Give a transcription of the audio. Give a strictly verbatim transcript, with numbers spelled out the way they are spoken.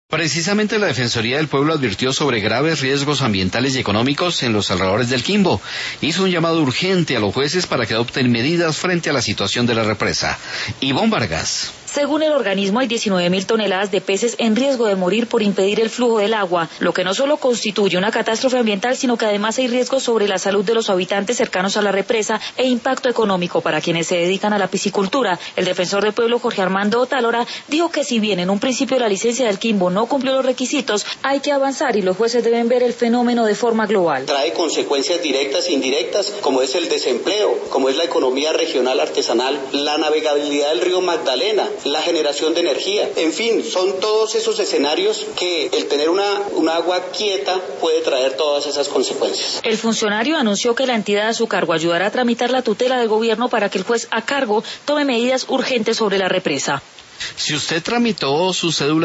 Precisamente la Defensoría del Pueblo advirtió sobre graves riesgos ambientales y económicos en los alrededores del Quimbo. Hizo un llamado urgente a los jueces para que adopten medidas frente a la situación de la represa. Ivonne Vargas. Según el organismo, hay diecinueve mil toneladas de peces en riesgo de morir por impedir el flujo del agua, lo que no solo constituye una catástrofe ambiental, sino que además hay riesgos sobre la salud de los habitantes cercanos a la represa e impacto económico para quienes se dedican a la piscicultura. El defensor del pueblo, Jorge Armando Otálora, dijo que si bien en un principio la licencia del Quimbo no cumplió los requisitos, hay que avanzar y los jueces deben ver el fenómeno de forma global. Trae consecuencias directas e indirectas, como es el desempleo, como es la economía regional artesanal, la navegabilidad del río Magdalena, la generación de energía, en fin, son todos esos escenarios que el tener una, una agua quieta puede traer todas esas consecuencias. El funcionario anunció que la entidad a su cargo ayudará a tramitar la tutela del gobierno para que el juez a cargo tome medidas urgentes sobre la represa. Si usted tramitó su cédula